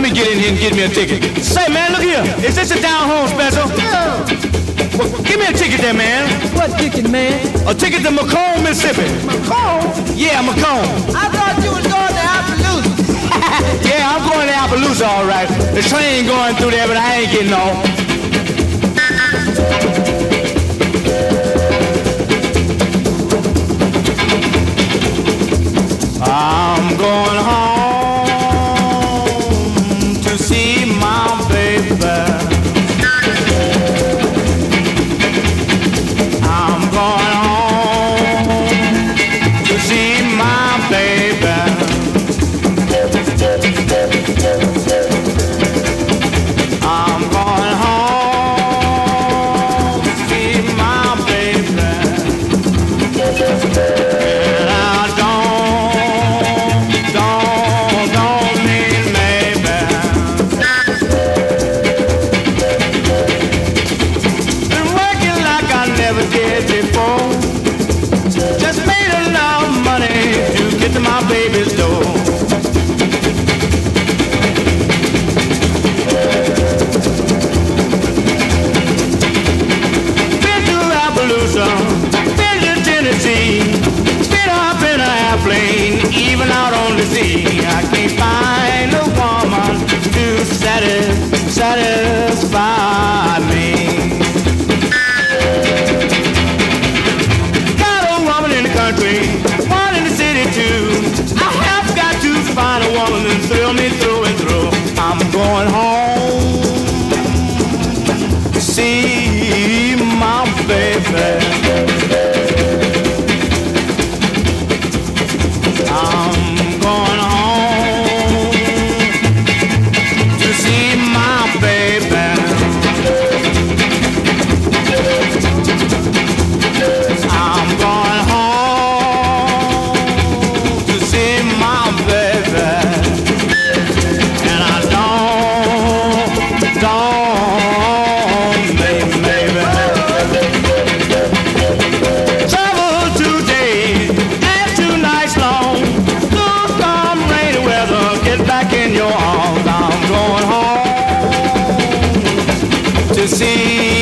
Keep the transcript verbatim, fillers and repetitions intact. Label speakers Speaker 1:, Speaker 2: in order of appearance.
Speaker 1: me get in here and get me a ticket. Say, man, look here. Is this a down home special?
Speaker 2: No.
Speaker 1: Well, give me a ticket there, man.
Speaker 2: What ticket, man?
Speaker 1: A ticket to Macomb, Mississippi.
Speaker 2: Macomb?
Speaker 1: Yeah, Macomb.
Speaker 2: I thought you was going to Appaloosa.
Speaker 1: Yeah, I'm going to Appaloosa, all right. The train going through there, but I ain't getting on. I'm going home to see my baby. I'm going home to see my baby. I'm going home to see my baby. And I don't, don't, don't mean maybe. Been working like I never did before. Just made enough money to get to my baby's door. Been to Appaloosa, been to Tennessee, been up in an airplane, even out on the sea. I can't find a woman to satis- satisfy me. Got a woman in the country, one in the city too. I have got to find a woman that thrill me through and through. I'm going home to see my baby. I'm going home to see my baby. I'm going home to see my baby. And I don't, don't, maybe, maybe. Travel today and two nights long. Blue storm, rainy weather, get back in your arms. I'm going home to see